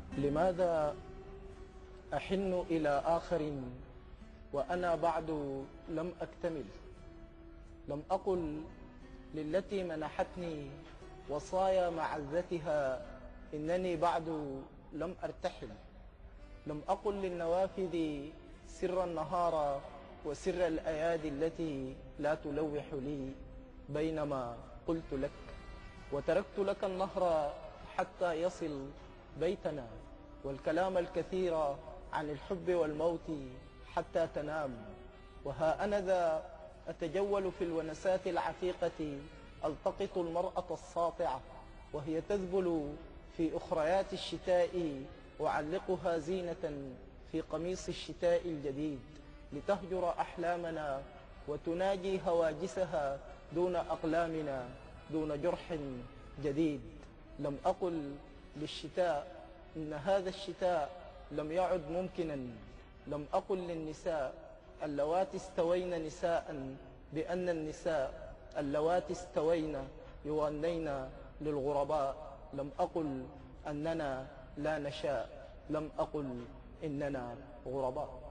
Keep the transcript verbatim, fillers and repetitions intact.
لماذا أحن إلى آخر وأنا بعد لم أكتمل؟ لم أقل للتي منحتني وصايا معزتها إنني بعد لم أرتحل. لم أقل للنوافذ سر النهار وسر الأيادي التي لا تلوح لي، بينما قلت لك وتركت لك النهر حتى يصل بيتنا، والكلام الكثير عن الحب والموت حتى تنام. وها أنا ذا أتجول في الونسات العتيقة، ألتقط المرأة الساطعة وهي تذبل في أخريات الشتاء، وأعلقها زينة في قميص الشتاء الجديد لتهجر أحلامنا وتناجي هواجسها دون أقلامنا، دون جرح جديد. لم أقل للشتاء إن هذا الشتاء لم يعد ممكنا. لم أقل للنساء اللواتي استوين نساء بأن النساء اللواتي استوين يغنين للغرباء. لم أقل أننا لا نشاء. لم أقل إننا غرباء.